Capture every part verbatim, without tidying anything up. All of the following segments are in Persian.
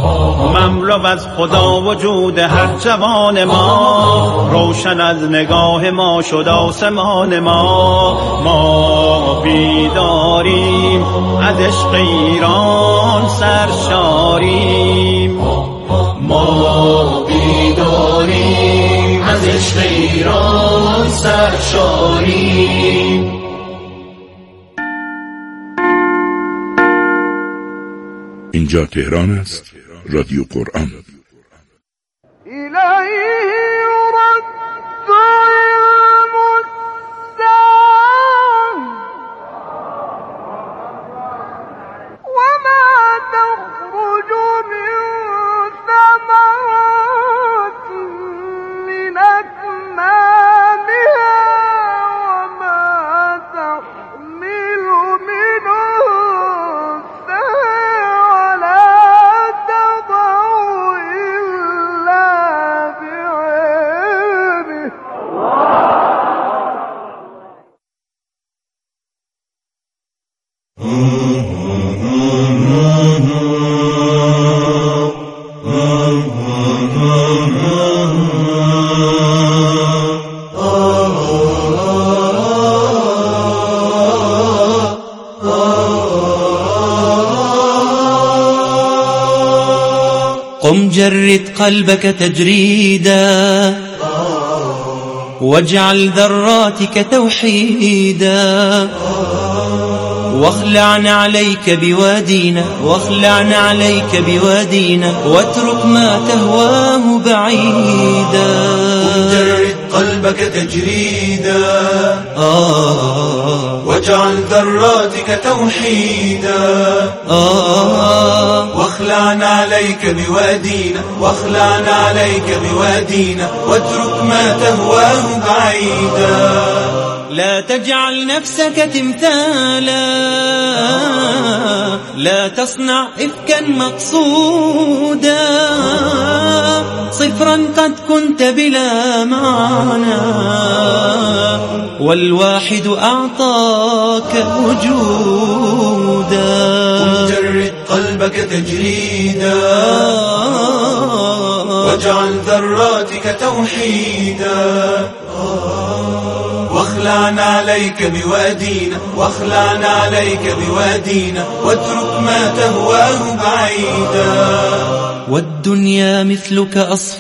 مملو از خدا وجود هر جوان ما، روشن از نگاه ما شد آسمان ما. ما بیداریم از عشق ایران سرشاریم، ما بیداریم از عشق ایران سرشاریم. اینجا تهران است، رادیو قرآن. قم جرد قلبك تجريدا، واجعل ذراتك توحيدا، واخلعن عليك بوادينا، واخلعن عليك بوادينا، واترك ما تهواه بعيدا. قم جرد قلبك تجريدا، آه واجعل ذراتك توحيدا، آه واخلعن عليك بوادينا، واخلعن عليك بوادينا، واترك ما تهواه بعيدا. لا تجعل نفسك تمثالا، لا تصنع إفكا مقصودا، صفرا قد كنت بلا معنى، والواحد أعطاك وجودا. قم جرد قلبك تجريدا، واجعل ذراتك توحيدا، واخلعن عليك بوادينا، واخلعن عليك بوادينا، واترك ما تهواه بعيدا. والدنيا مثلك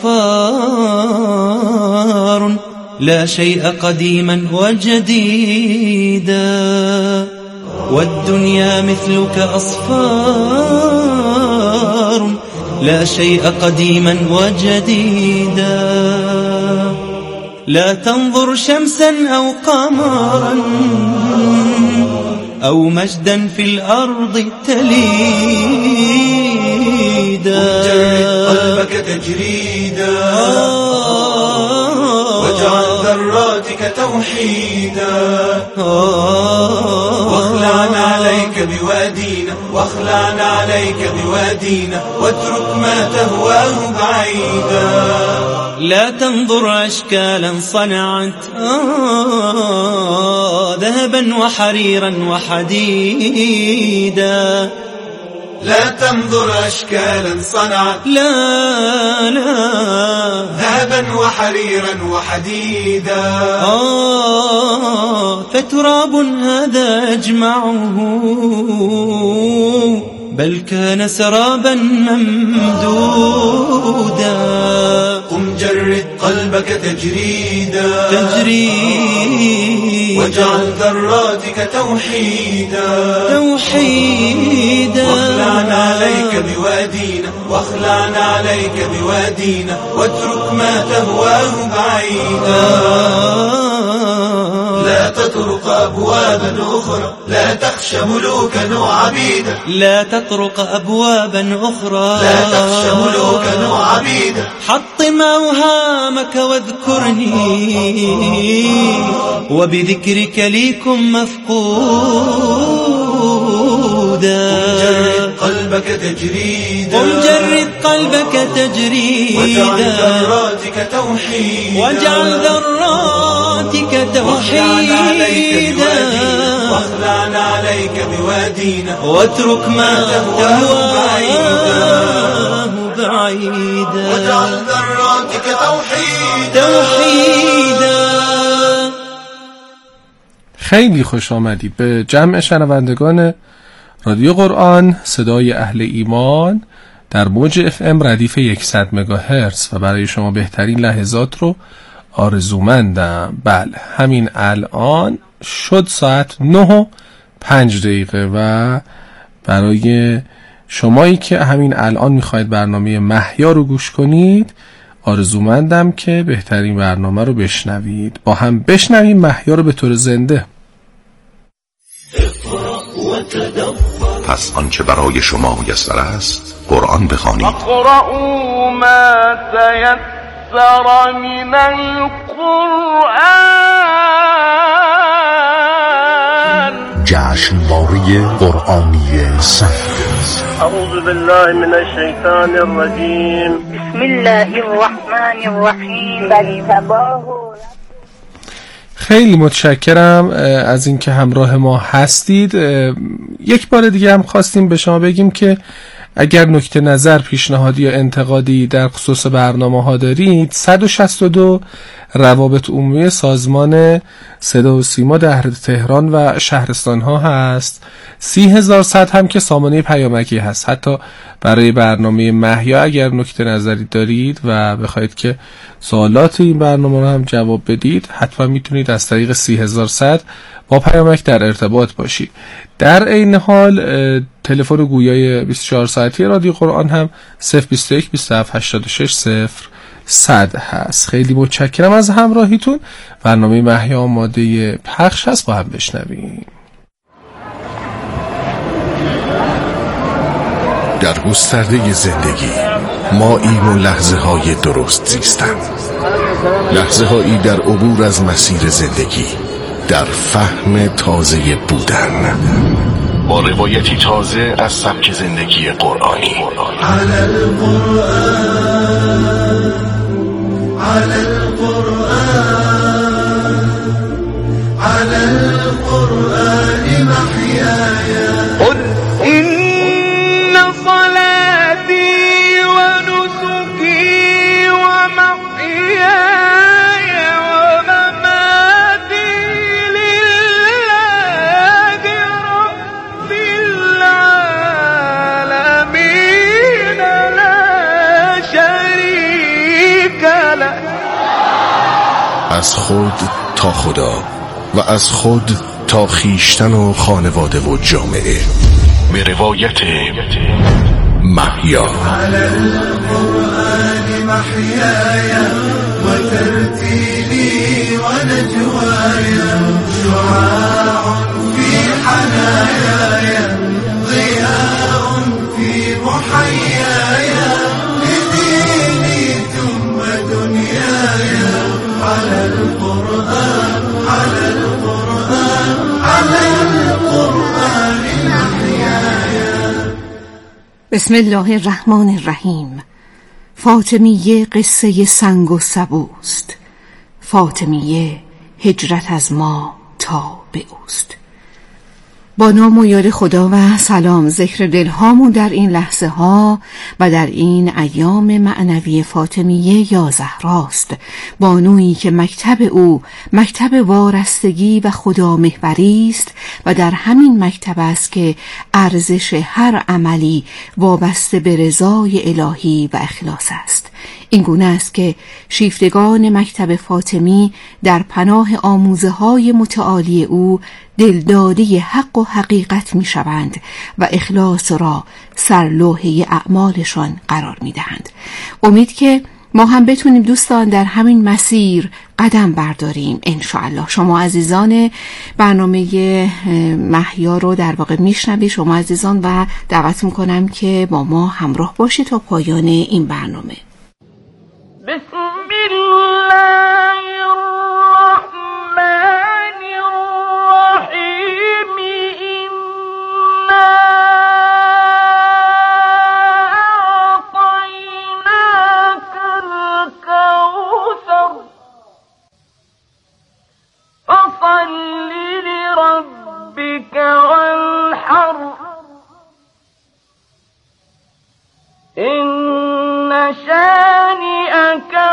أصفار، لا شيء قديما وجديدا. والدنيا مثلك أصفار، لا شيء قديما وجديدا. لا تنظر شمسا أو قمرا أو مجدا في الأرض تليدا. جرد قلبك تجريدا، واجعل ذراتك توحيدا، واخلعن عليك بوادينا، واخلعن عليك بوادينا، واترك ما تهواه بعيدا. لا تنظر أشكالا صنعت آه ذهبا وحريرا وحديدا. لا تنظر أشكالا صنعت لا لا ذهبا وحريرا وحديدا. آه فتراب هذا أجمعه، بل كان سرابا ممدودا. قم جرد قلبك تجريدا، تجريدا، واجعل ذراتك توحيدا، توحيدا. واخلعن عليك بوادينا، واخلعن عليك بوادينا، واترك ما تهواه بعيدا. لا تطرق أبوابا أخرى، لا تخشى ملوكا وعبيدا. لا تطرق أبوابا أخرى، لا تخشى ملوكا وعبيدا. حطم أوهامك واذكرني، وبذكرك ليكم مفقودا. قم جرد قلبك تجريدا، قم جرد قلبك تجريدا، واجعل ذراتك توحيدا، واجعل ذراتك توحيدا. واخلعن عليك بوادينا، واترك ما تهواه بعيدا. ذراتك توحيدا توحيدا. خیلی خوش آمدید به جمع شنوندگان رادیو قرآن صدای اهل ایمان در موج اف ام ردیف صد مگاهرتز و برای شما بهترین لحظات رو آرزومندم. بله همین الان شد ساعت نه و پنج دقیقه و برای شمایی که همین الان میخواید برنامه محیا رو گوش کنید آرزومندم که بهترین برنامه رو بشنوید. با هم بشنویم محیا رو به طور زنده. پس آنچه برای شما میسر است قرآن بخوانید. اقرأوا ما تیسر من القرآن. جشنواره قرآنی سنگ. اعوذ بالله من الشیطان الرجیم. بسم الله الرحمن الرحیم. بلیتباه. خیلی متشکرم از اینکه همراه ما هستید. یک بار دیگه هم خواستیم به شما بگیم که اگر نکته نظر، پیشنهادی یا انتقادی در خصوص برنامه ها دارید صد و شصت و دو روابط عمومی سازمان صدا و سیما در تهران و شهرستان ها هست. سی هزار صد هم که سامانه پیامکی هست. حتی برای برنامه محیا اگر نکته نظری دارید و بخواید که سوالات این برنامه رو هم جواب بدید حتما میتونید از طریق سی هزار صد با پیامک در ارتباط باشید. در این حال تلفن گویای بیست و چهار ساعتی رادیو قرآن هم صفر بیست و یک بیست و هفت هشتاد و شش صفر صد هست. خیلی متشکرم از همراهیتون. برنامه محیا آماده پخش هست، با هم بشنویم. در گسترده زندگی ما این و لحظه های درست زیستن، لحظه هایی در عبور از مسیر زندگی، در فهم تازه بودن، با روایتی تازه از سبک زندگی قرآنی. على القرآن على القرآن على القرآن محياي. قل إن صلاتي ونسكي ومحياي ومماتي لله رب العالمين لا شريك له. از خود تا خدا و از خود تا خیشتن و خانواده و جامعه، به روایت محیا. على القرآن محياي وترتيلي ونجواي شعاع في حناياي ضياء في محياي لديني ثم دنياي. على القرآن على القرآن على القرآن محياي. بسم الله الرحمن الرحیم. فاطمیه قصه سنگ و سبوست، فاطمیه هجرت از ما تا به اوست. با نام و یاد خدا و سلام. ذکر دلهامون در این لحظه ها و در این ایام معنوی فاطمیه یا زهراست، بانویی که مکتب او مکتب وارستگی و خدا محوری است و در همین مکتب است که ارزش هر عملی وابسته به رضای الهی و اخلاص است. این گونه است که شیفتگان مکتب فاطمی در پناه آموزه های متعالی او دلداده حق و حقیقت می شوند و اخلاص را سرلوحه اعمالشان قرار می دهند. امید که ما هم بتونیم دوستان در همین مسیر قدم برداریم انشاءالله. شما عزیزان برنامه محیا رو در واقع میشنوید شما عزیزان و دعوت میکنم که با ما همراه باشید تا پایان این برنامه. بسم الله الرحمن الرحیم. إنا أعطيناك الكوثر فصل لربك وانحر إن شانئك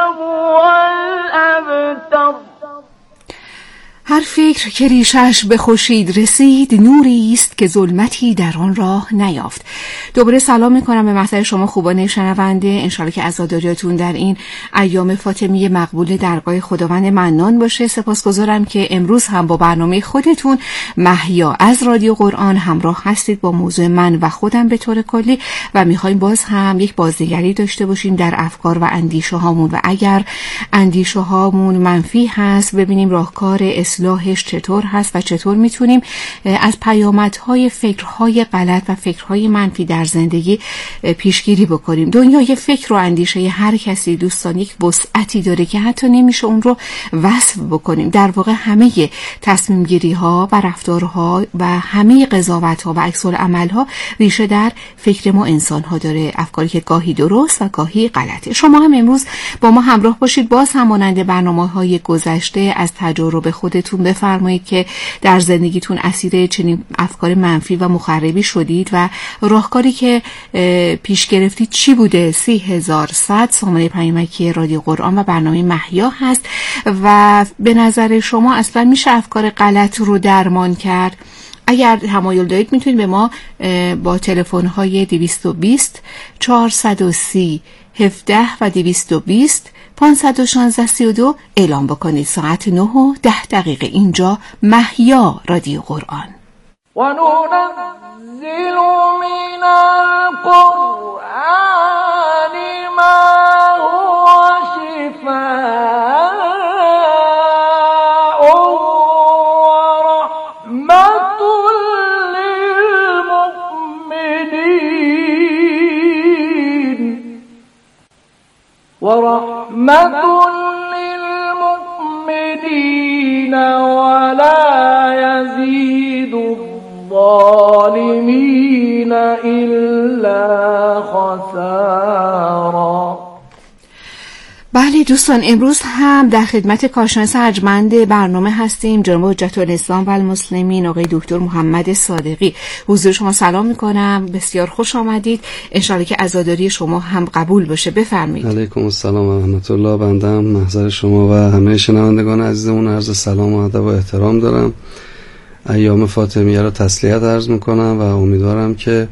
هر فکر که ریشش به خورشید رسید، نوری است که ظلمتی در آن راه نیافت. دوباره سلام میکنم به محضر شما خوبان شنونده. انشالله که عزاداریاتون در این ایام فاطمی مقبول درگاه خداوند منان باشه. سپاسگزارم که امروز هم با برنامه خودتون محیا از رادیو قرآن همراه هستید با موضوع من و خودم به طور کلی و میخوایم باز هم یک بازنگری داشته باشیم در افکار و اندیشه هامون و اگر اندیشه هامون منفی هست ببینیم راهکار اصلاحش چطور هست و چطور میتونیم از پیامدهای فکرهای غلط و فکرهای منفی در زندگی پیشگیری بکنیم. دنیای فکر و اندیشه هر کسی دوستان یک وسعتی داره که حتی نمیشه اون رو وصف بکنیم. در واقع همه تصمیم گیری ها و رفتارها و همه قضاوت ها و عکس العمل ها ریشه در فکر ما انسان ها داره، افکاری که گاهی درست و گاهی غلطه. شما هم امروز با ما همراه باشید، باز همانند برنامه‌های گذشته از تجارب خودتون بفرمایید که در زندگیتون اسیر چنین افکار منفی و مخربی شدید و راهکاری که پیش گرفتید چی بوده. سی هزار و صد سامانه پیامکی رادیو قرآن و برنامه محیا هست و به نظر شما اصلا میشه افکار غلط رو درمان کرد؟ اگر تمایل دارید میتونید به ما با تلفن های دویست و بیست چهارصد و سی هفده و دویست و بیست پانصد و شانزده سی و دو اعلام بکنید. ساعت نه و ده دقیقه اینجا محیا رادیو قرآن. و ننزل من القرآن ما هو شفاء ورحمة للمؤمنين ورحمة للمؤمنين ولا يزيد الظالمين إلا خسارا. بله دوستان، امروز هم در خدمت کارشناس ارجمند برنامه هستیم جناب حجت الاسلام و المسلمین آقای دکتر محمد صادقی. حضور شما سلام میکنم، بسیار خوش آمدید. انشالله که عزاداری شما هم قبول باشه. بفرمایید. علیکم السلام و رحمت الله. بندم محضر شما و همه شنوندگان عزیزمون عرض سلام و ادب و احترام دارم. ایام فاطمیه را تسلیت عرض میکنم و امیدوارم که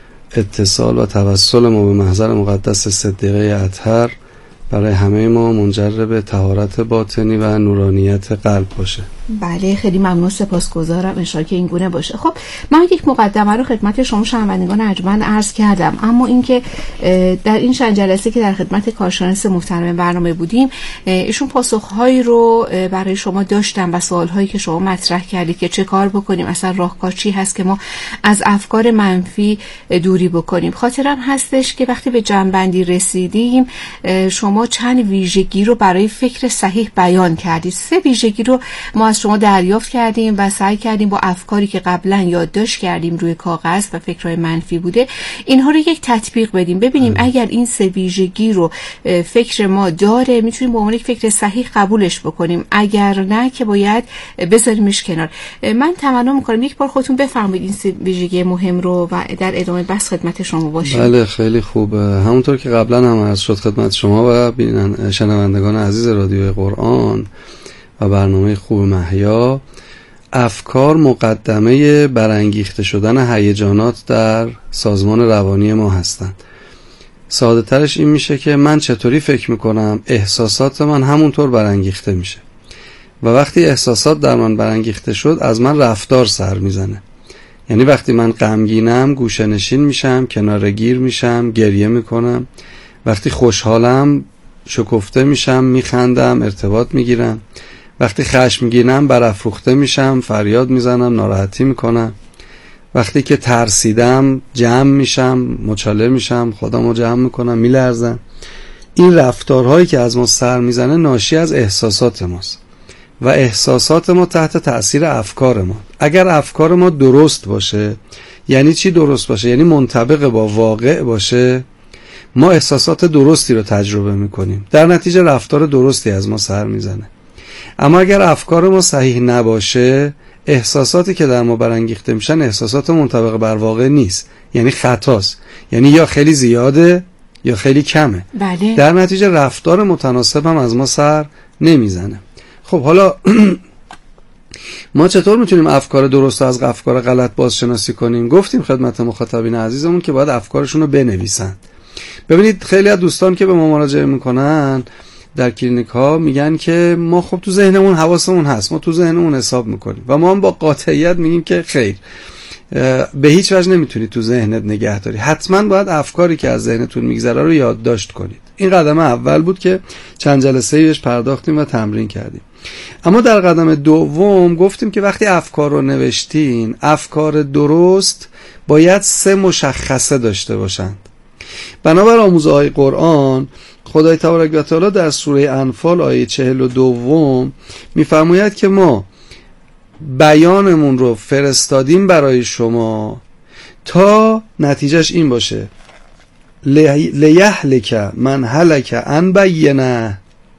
اتصال و توسل ما به محضر مقدس صدیقه اطهر برای همه ما منجر به طهارت باطنی و نورانیت قلب باشه. بله خیلی ممنون، سپاسگزارم. انشالله که این گونه باشه. خب من یک مقدمه رو خدمت شما شنوندگان ارجمند عرض کردم، اما اینکه در این چند جلسه که در خدمت کارشناس محترم برنامه بودیم ایشون پاسخهایی رو برای شما داشتم و سوالهایی که شما مطرح کردید که چه کار بکنیم، اصلا راهکار چی هست که ما از افکار منفی دوری بکنیم. خاطرم هستش که وقتی به جمع‌بندی رسیدیم شما چند ویژگی رو برای فکر صحیح بیان کردید. سه ویژگی رو ما از شما دریافت کردیم و سعی کردیم با افکاری که قبلا یادداشت کردیم روی کاغذ و فکرهای منفی بوده اینها رو یک تطبیق بدیم، ببینیم اگر این سه ویژگی رو فکر ما داره میتونیم به عنوان یک فکر صحیح قبولش بکنیم، اگر نه که باید بذاریمش کنار. من تمنا میکنم یک بار خودتون بفرمایید این سه ویژگی مهم رو و در ادامه بحث خدمت شما باشیم. بله خیلی خوبه. همونطور که قبلا هم عرض شد خدمت شما و بینن شنوندگان عزیز رادیو قرآن و برنامه خوب محیا، افکار مقدمه برانگیخته شدن هیجانات در سازمان روانی ما هستند. ساده ترش این میشه که من چطوری فکر میکنم احساسات من همونطور برانگیخته میشه و وقتی احساسات در من برانگیخته شد از من رفتار سر میزنه. یعنی وقتی من غمگینم گوشه نشین میشم، کنارگیر میشم، گریه میکنم. وقتی خوشحالم شکفته میشم، میخندم، ارتباط میگیرم. وقتی خشمگینم برافروخته میشم، فریاد میزنم، ناراحتی میکنم. وقتی که ترسیدم جمع میشم، مچاله میشم، خودمو جمع میکنم، میلرزم. این رفتارهایی که از ما سر میزنه ناشی از احساسات ماست و احساسات ما تحت تأثیر افکار ما. اگر افکار ما درست باشه، یعنی چی درست باشه؟ یعنی منطبق با واقع باشه، ما احساسات درستی رو تجربه میکنیم، در نتیجه رفتار درستی از ما سر میزنه. اما اگر افکار ما صحیح نباشه، احساساتی که در ما برانگیخته میشن احساسات منطبق بر واقع نیست، یعنی خطاست، یعنی یا خیلی زیاده یا خیلی کمه. بله. در نتیجه رفتار متناسب هم از ما سر نمیزنه. خب حالا ما چطور میتونیم افکار درست از افکار غلط بازشناسی کنیم؟ گفتیم خدمت مخاطبین عزیزمون که باید افکارشون رو بنویسن. ببینید خیلی از دوستان که به ما مراجعه میکنن در کلینیک ها میگن که ما خب تو ذهنمون حواسمون هست، ما تو ذهنمون حساب میکنیم و ما هم با قاطعیت میگیم که خیر، به هیچ وجه نمیتونید تو ذهنت نگه داری، حتما باید افکاری که از ذهنتون میگذره رو یادداشت کنید. این قدم اول بود که چند جلسه بهش پرداختیم و تمرین کردیم. اما در قدم دوم گفتیم که وقتی افکار رو نوشتین، افکار درست باید سه مشخصه داشته باشند. بنابر آموزه های قرآن خدای تبارک و تعالی در سوره انفال آیه چهل و دوم میفرماید که ما بیانمون رو فرستادیم برای شما تا نتیجهش این باشه لیهلک من هلک عن بینه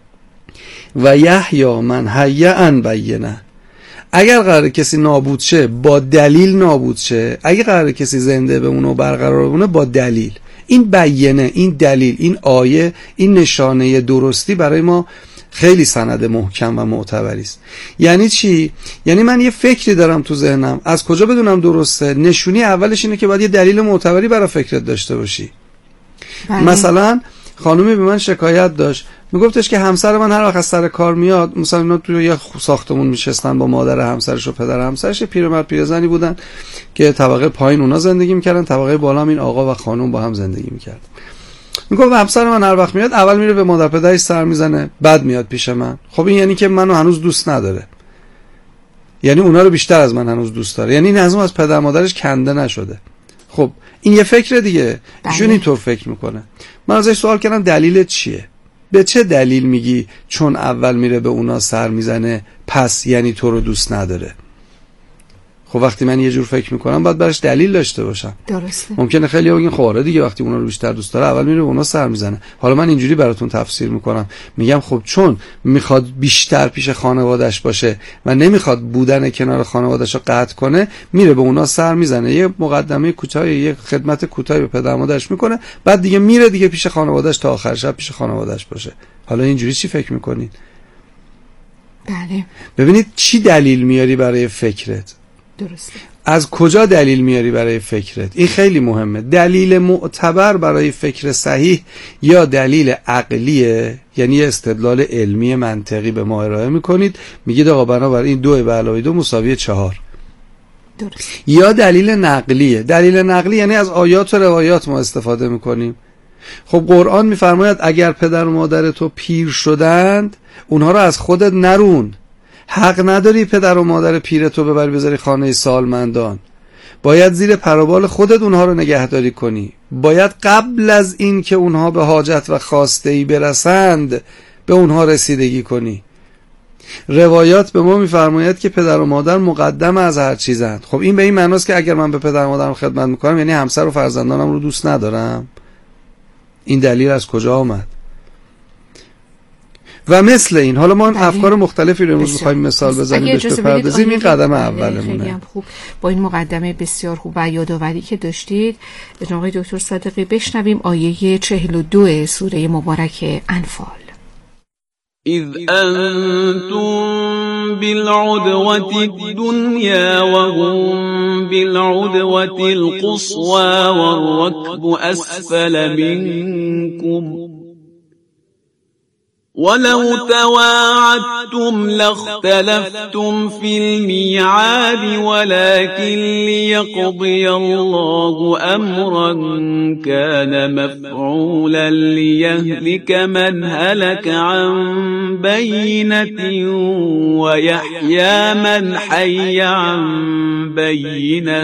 و یحیی من حی عن بینه. اگر قرار کسی نابود شه با دلیل نابود شه، اگر قرار کسی زنده بمونه و برقرار بمونه با دلیل. این بینه، این دلیل، این آیه، این نشانه درستی برای ما خیلی سند محکم و معتبری است. یعنی چی؟ یعنی من یه فکری دارم تو ذهنم، از کجا بدونم درسته؟ نشونی اولش اینه که باید یه دلیل معتبری برای فکرت داشته باشی. بله. مثلا خانومی به من شکایت داشت، میگفتش که همسر من هر وقت از سر کار میاد، مثلا اینا توی یه ساختمون میشستن با مادر همسرش و پدر همسرش، پیرمرد پیرزنی بودن که طبقه پایین اونا زندگی میکردن، طبقه بالا هم این آقا و خانم با هم زندگی میکردن. میگفت همسر من هر وقت میاد اول میره به مادر پدرش سر میزنه، بعد میاد پیش من. خب این یعنی که منو هنوز دوست نداره، یعنی اونا رو بیشتر از من هنوز دوست داره، یعنی این از اون از پدر مادرش کنده نشده. خب این یه فکر دیگه، ایشون اینطور فکر میکنه. من ازش سوال کردم دلیلت چیه؟ به چه دلیل میگی چون اول میره به اونا سر میزنه پس یعنی تو رو دوست نداره؟ خب وقتی من یه جور فکر میکنم باید براش دلیل داشته باشم. درسته. ممکنه خیلی بگین خب آره دیگه، وقتی اونا رو بیشتر دوست داره اول میره به اونا سر میزنه. حالا من اینجوری براتون تفسیر میکنم، میگم خب چون میخواد بیشتر پیش خانواده‌اش باشه و نمیخواد بودن کنار خانواده‌اش رو قطع کنه، میره به اونا سر میزنه، یه مقدمه کوتاهی، یه خدمت کوتاهی به پدر مادرش میکنه، بعد دیگه میره دیگه پیش خانواده‌اش تا آخر شب پیش خانواده‌اش باشه. حالا اینجوری چی فکر میکنید؟ بله. ببینید چی دلیل میاری برای فکرت؟ درسته. از کجا دلیل میاری برای فکرت؟ این خیلی مهمه. دلیل معتبر برای فکر صحیح یا دلیل عقلیه، یعنی استدلال علمی منطقی به ما ارائه میکنید، میگید آقا بنابراین دو به علاوه دو مساوی چهار. درست. یا دلیل نقلیه. دلیل نقلی یعنی از آیات و روایات ما استفاده میکنیم. خب قرآن میفرماید اگر پدر و مادر تو پیر شدند اونها رو از خودت نرون. حق نداری پدر و مادر پیرتو ببری بذاری خانه سالمندان، باید زیر پروبال خودت اونها رو نگهداری کنی. باید قبل از این که اونها به حاجت و خواسته‌ای برسند به اونها رسیدگی کنی. روایات به ما میفرماید که پدر و مادر مقدم از هر چیزند. خب این به این معناست که اگر من به پدر و مادرم خدمت میکنم یعنی همسر و فرزندانم رو دوست ندارم؟ این دلیل از کجا آمد؟ و مثل این حالا ما افکار مختلفی رو امروز می‌خوایم مثال بزنیم بهش بپردازیم. این قدم اولمونه. خیلی خوب. با این مقدمه بسیار خوب و یادآوری که داشتید جناب دکتر صادقی بشنویم آیه چهل و دو سوره مبارک انفال. اذ انتم بالعدوة الدنيا وهم بالعدوة القصوى والركب اسفل منكم ولو تواعدتم لاختلفتم في الميعاد ولكن ليقضي الله أمرا كان مفعولا ليهلك من هلك عن بينة ويحيى من حي عن بينة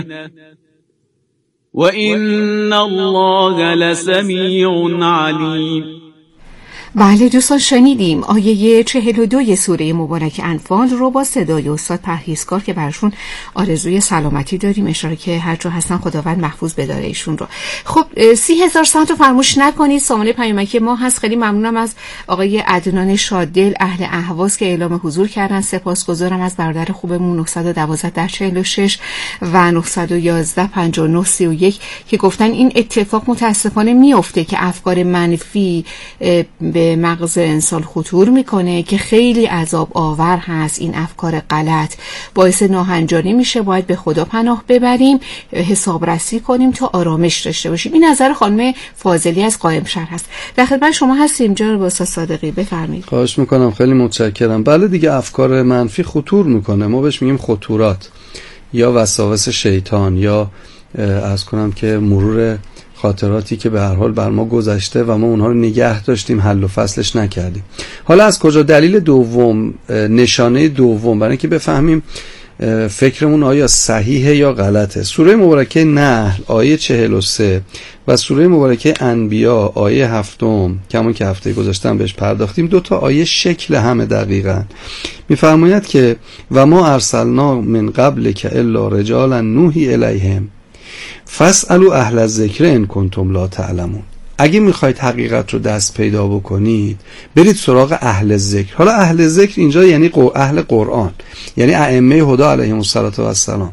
وإن الله لسميع عليم. بله دوستان، شنیدیم آیه چهل و دو سوره مبارک انفال رو با صدای استاد پرهیزکار که براشون آرزوی سلامتی داریم، اشاره که هر جا هستن خداوند محفوظ بداره ایشون رو. خب سی هزار سنت رو فراموش نکنید. سامانه پیامکی ما هست. خیلی ممنونم از آقای عدنان شاددل اهل اهواز که اعلام حضور کردن. سپاسگزارم از برادر خوبمون نه یک دو در چهل و شش و نه یک یک پنجاه و نه سی و یک که گفتن این اتفاق متاسفانه میفته که افکار منفی به مغز انسان خطور میکنه که خیلی عذاب آور هست. این افکار غلط باعث ناهنجاری میشه. باید به خدا پناه ببریم، حسابرسی کنیم تا آرامش داشته باشیم. این نظر خانم فاضلی از قائمشهر هست. در خدمت شما هستیم جناب استاد صادقی، بفرمایید. خواهش میکنم، خیلی متشکرم. بله دیگه، افکار منفی خطور میکنه. ما بهش میگیم خطورات یا وساوس شیطان، یا عرض کنم که مرور خاطراتی که به هر حال بر ما گذشته و ما اونها رو نگه داشتیم، حل و فصلش نکردیم. حالا از کجا؟ دلیل دوم، نشانه دوم، برای اینکه بفهمیم فکرمون آیا صحیحه یا غلطه. سوره مبارکه نحل آیه چهل و سه و سوره مبارکه انبیا آیه هفتم که همون که هفته گذاشتم بهش پرداختیم، دو تا آیه شکل همه دقیقاً. میفرماید که و ما ارسلنا من قبل که الا رجالا نوحی الیهم فاسألوا اهل الذکر ان کنتم لا تعلمون. اگه میخواید حقیقت رو دست پیدا بکنید، برید سراغ اهل ذکر. حالا اهل ذکر اینجا یعنی اهل قرآن، یعنی ائمه هدی علیهم السلام.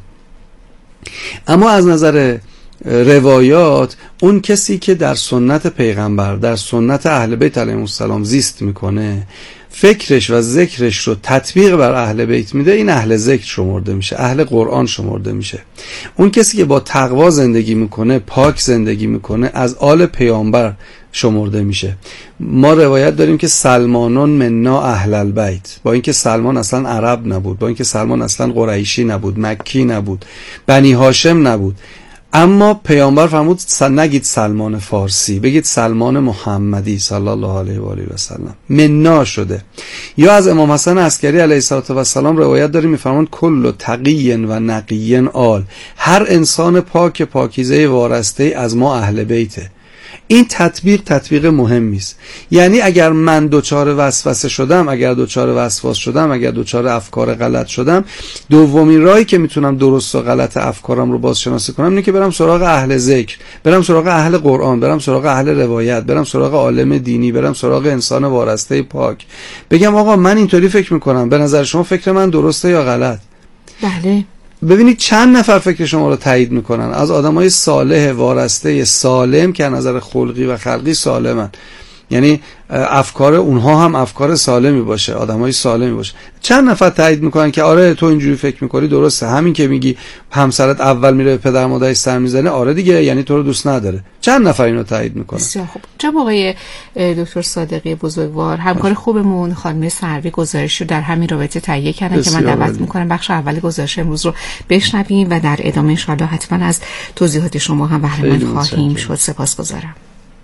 اما از نظر روایات، اون کسی که در سنت پیغمبر، در سنت اهل بیت علیهم السلام زیست میکنه، فکرش و ذکرش رو تطبیق بر اهل بیت میده، این اهل ذکر شمرده میشه، اهل قرآن شمرده میشه. اون کسی که با تقوا زندگی میکنه، پاک زندگی میکنه، از آل پیامبر شمرده میشه. ما روایت داریم که سلمانون منا اهل البیت، با اینکه سلمان اصلا عرب نبود، با اینکه سلمان اصلا قریشی نبود، مکی نبود، بنی هاشم نبود، اما پیامبر فرمود نگید سلمان فارسی، بگید سلمان محمدی صلی الله علیه و آله و سلم. منا شده. یا از امام حسن عسکری علیه السلام روایت داریم، میفرماند کل تقی و نقی آل، هر انسان پاک پاکیزه وارسته از ما اهل بیته. این تطبیق تطبیق مهمی است. یعنی اگر من دوچار وسوسه شدم، اگر دوچار وسواس شدم، اگر دوچار افکار غلط شدم، دومین راهی که میتونم درست و غلط افکارم رو بازشناسی کنم اینه که برم سراغ اهل ذکر، برم سراغ اهل قرآن، برم سراغ اهل روایت، برم سراغ عالم دینی، برم سراغ انسان وارسته پاک، بگم آقا من اینطوری فکر میکنم، به نظر شما فکر من درسته یا غلط؟ بله. ببینید چند نفر فکر شما رو تایید میکنن، از آدمای صالح وارسته سالم که از نظر خلقی و خلقی سالمن، یعنی افکار اونها هم افکار سالمی باشه، آدمای سالمی باشه. چند نفر تایید میکنن که آره تو اینجوری فکر میکنی درسته، همین که میگی همسرت اول میره به پدر مادرش سر میزنه، آره دیگه یعنی تو رو دوست نداره. چند نفر اینو تایید میکنن؟ بسیار خوب. جناب آقای دکتر صادقی بزرگوار، همکار خوبمون خانم سروی گزارش رو در همین رابطه تهیه کردن که من دعوت میکنم بخش اول گزارش امروز رو بشنویم و در ادامه ان شاءالله حتما از توضیحات شما هم بهره مند خواهیم شد. سپاسگزارم.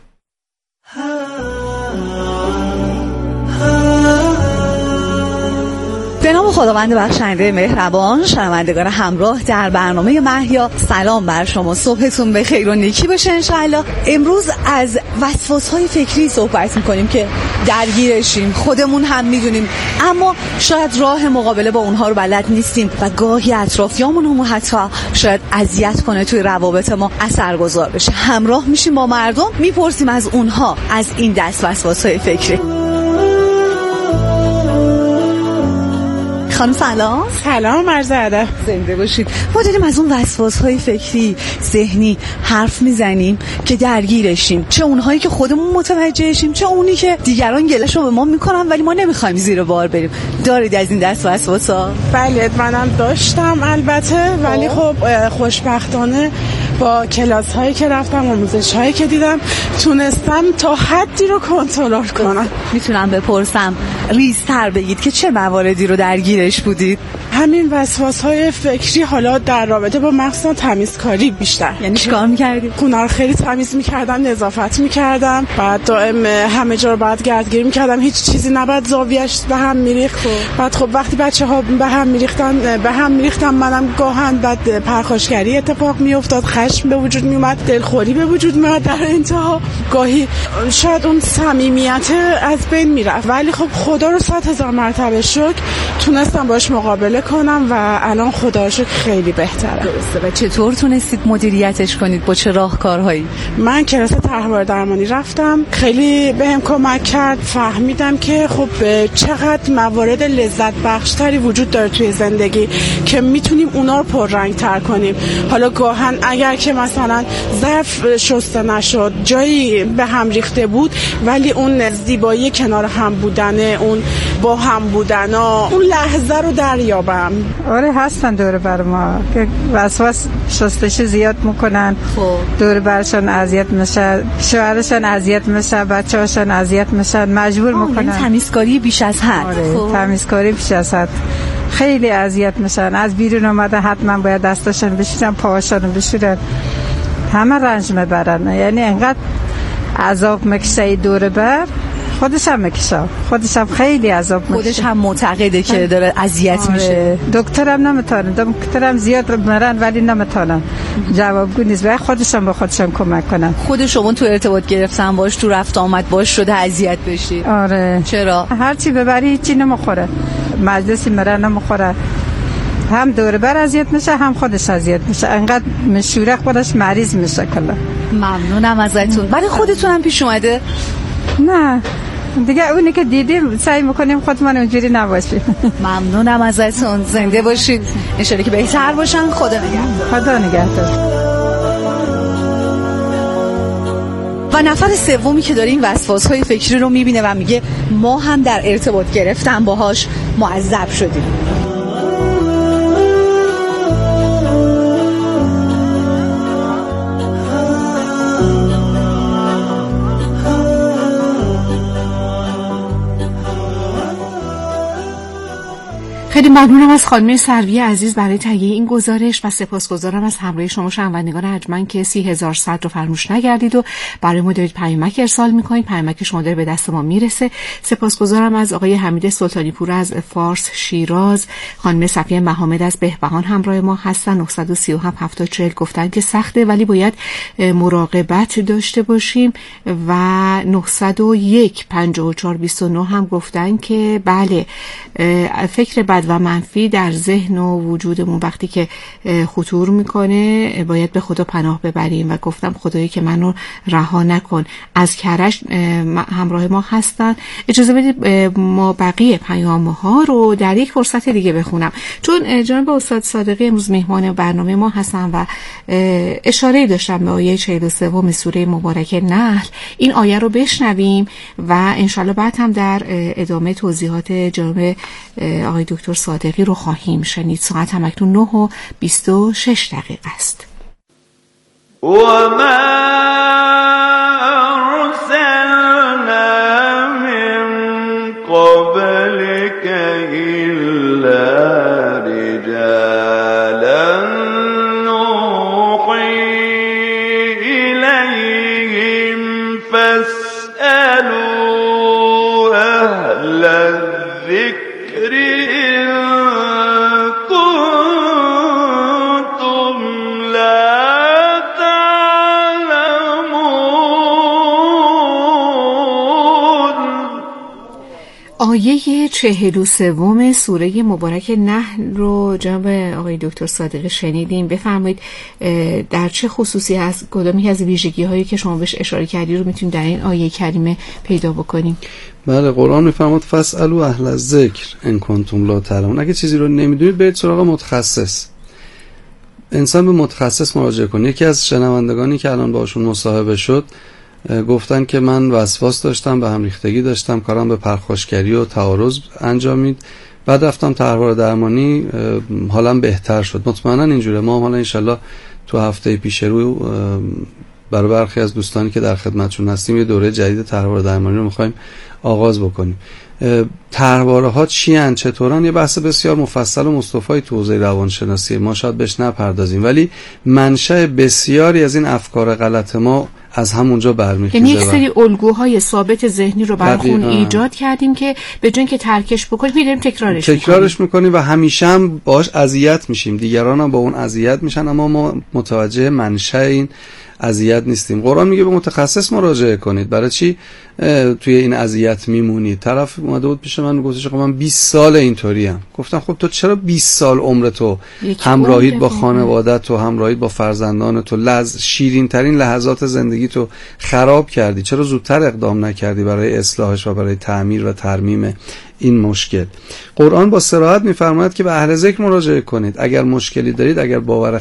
به نام خداوند بخشنده مهربان، شنوندگان همراه در برنامه مهیا، سلام بر شما، صبحتون به خیر و نیکی باشه انشاءالله. امروز از وسواس‌های فکری صحبت می‌کنیم که درگیرشیم، خودمون هم می‌دونیم، اما شاید راه مقابله با اونها رو بلد نیستیم و گاهی اطرافیامون هم حتی شاید اذیت کنه، توی روابط ما اثرگذار بشه. همراه میشیم با مردم، میپرسیم از اونها از این دست وسواس‌های فکری. خانم سلام. سلام، عرض ادب. زنده باشید. ما داریم از اون وسواس‌های فکری ذهنی حرف میزنیم که درگیرشیم، چه اونهایی که خودمون متوجهشیم، چه اونی که دیگران گله‌شو به ما میکنن ولی ما نمیخوایم زیر بار بریم. دارید از این دست وسواسا؟ بله، منم داشتم البته، ولی خب خوشبختانه با کلاس هایی که رفتم، آموزش هایی که دیدم، تونستم تا حدی رو کنترل کنم. میتونم بپرسم ریزتر بگید که چه مواردی رو درگیرش بودید؟ همین وسواس های فکری، حالا در رابطه با مخصوصا تمیزکاری بیشتر. یعنی چیکار می‌کردید؟ خونه رو خیلی تمیز می‌کردم، نظافت می‌کردم، بعد دائم همه جا رو بعد گردگیری می‌کردم، هیچ چیزی نباید زاویه‌اش به هم می‌ریخت. بعد خب وقتی بچه‌ها به هم می‌ریختن به هم می‌ریختم، منم گاهن بعد پرخاشگری اتفاق می‌افتاد، خشم به وجود میومد، دلخوری به وجود میاد، در انتها گاهی شاید اون صمیمیت از بین میرفت. ولی خب خدا رو صد هزار مرتبه شکر تونستم باش مقابله مراقبه کنم و الان خدا رو شکر خیلی بهتره. درسته. و چطور تونستید مدیریتش کنید؟ با چه راهکارهایی؟ من کلاس طرحواره درمانی رفتم، خیلی بهم کمک کرد. فهمیدم که خب چقدر موارد لذت بخشتری وجود داره توی زندگی که میتونیم اونا رو پررنگ‌تر کنیم. حالا گاهن اگر که مثلا ظرف شسته نشد، جایی به هم ریخته بود، ولی اون زیبایی کنار هم بودنه، اون با هم بودنا، اون لحظه رو دریابم. آره هستن دور بر ما که وسواس شستشو زیاد میکنن، دور برشان اذیت میشه، شوهرشان اذیت میشه، بچه‌هاشون اذیت میشن، مجبور میکنن. تمیزکاری بیش از حد. آره تمیزکاری بیش از حد، خیلی اذیت میشن. از بیرون اومده حتما باید دستاشون بشورن، پاهاشون بشورن، همه رنج میبرن. یعنی انقدر عذاب میکشه دور بر، خودش هم میکشه، خودش هم خیلی عذاب میکشه، خودش هم معتقده که داره اذیت آره. میشه. دکترم نمیتونه، دکترم زیاد میرن ولی نمیتونن، جوابگو نیست. و خودشون به خودشون کمک کنن. خود شما تو ارتباط گرفتن باش، تو رفت آمد باش شده اذیت بشی؟ آره. چرا؟ هر چی ببری چی نمیخوره، مجلسی میرن نمیخوره، هم دور بر اذیت میشه هم خودش اذیت میشه، انقدر مشوره خودش مریض میشه کلا. ممنونم ازتون. برای خودتون هم پیش اومده؟ نه دیگه اونی که دیدیم سعی میکنیم خودمون اونجوری نباشیم. ممنونم ازتون، زنده باشید، ان شاءالله که بهتر باشن. خدا نگهدار. خدا نگهدار. و نفر سومی که داره این وسواس‌های فکری رو میبینه و میگه ما هم در ارتباط گرفتن باهاش معذب شدیم. خیلی ممنونم از خانم سروی عزیز برای تهیه این گزارش و سپاسگزارم از همراهی شما شنوندگان ارجمند که سی هزار صد رو فراموش نگردید و برای ما دارید پیامک ارسال میکنید. پیامک شما داره به دست ما میرسه. سپاسگزارم از آقای حمید سلطانی پور از فارس شیراز، خانم صفیه محمد از بهبهان همراه ما هستن. نه سه هفت هفتاد چهل گفتن که سخته ولی باید مراقبت داشته باشیم و نه صد و یک پنجاه و چهار بیست و نه هم گفتن که بله فکر بد و منفی در ذهن و وجودمون وقتی که خطور میکنه باید به خدا پناه ببریم و گفتم خدایی که منو رها نکن. از کرج همراه ما هستن. اجازه بدید ما بقیه پیام ها رو در یک فرصت دیگه بخونم چون جناب استاد صادقی امروز مهمان برنامه ما هستن و اشاره داشتم به آیه چهل و سه سوره مبارکه نحل. این آیه رو بشنویم و انشالله بعد هم در ادامه توضیحات جناب آقای دکتر صادقی رو خواهیم شنید. ساعت هم اکنون نه و بیست و شش دقیقه است. و ما ارسلنا من قبلك الا رجالا نوحی الیهم فاسألوا اهل الذکر آیه چهل و سوم سوره مبارک نحل رو جناب آقای دکتر صادقی شنیدیم. بفرمایید در چه خصوصی از کدامی از ویژگی هایی که شما بهش اشاره کردی رو میتونیم در این آیه کریمه پیدا بکنیم؟ بله قرآن میفرماد فاسألوا اهل الذکر ان کنتم لا تعلمون. اگه چیزی رو نمیدونید برید سراغ متخصص. انسان به متخصص مراجعه کنه. یکی از شنوندگانی که الان باشون مصاحبه شد گفتن که من وسواس داشتم، به هم ریختگی داشتم، کارم به پرخاشگری و تعارض انجامید، بعد رفتم طرحواره درمانی، حالم بهتر شد. مطمئنا اینجوره. ما حالا انشالله تو هفته پیش رو برای برخی از دوستانی که در خدمتشون هستیم یه دوره جدید طرحواره درمانی رو میخوایم آغاز بکنیم. طرحواره ها چی ان چطورن یه بحث بسیار مفصل و مصطفی تو حوزه روانشناسی، ما شاید بهش نپردازیم، ولی منشأ بسیاری از این افکار غلط ما از همونجا برمیخیزه. یعنی یک سری الگوهای ثابت ذهنی رو برای خون ایجاد کردیم که به جای اینکه ترکش بکنیم می‌داریم تکرارش تکرارش می‌کنیم و همیشه هم باهاش اذیت میشیم، دیگران هم با اون اذیت میشن، اما ما متوجه منشأ این اذیت نیستیم. قرآن میگه به متخصص مراجعه کنید. برای چی توی این اذیت میمونید؟ طرف اومده بود پیش من گفتش خب من بیست سال اینطوریم. گفتم خب تو چرا بیست سال عمرتو همراهیت با خانوادت و همراهیت با فرزندان تو لز شیرین ترین لحظات زندگی تو خراب کردی؟ چرا زودتر اقدام نکردی برای اصلاحش و برای تعمیر و ترمیم این مشکل؟ قرآن با صراحت میفرماید که به اهل ذکر مراجعه کنید اگر مشکلی دارید، اگر باور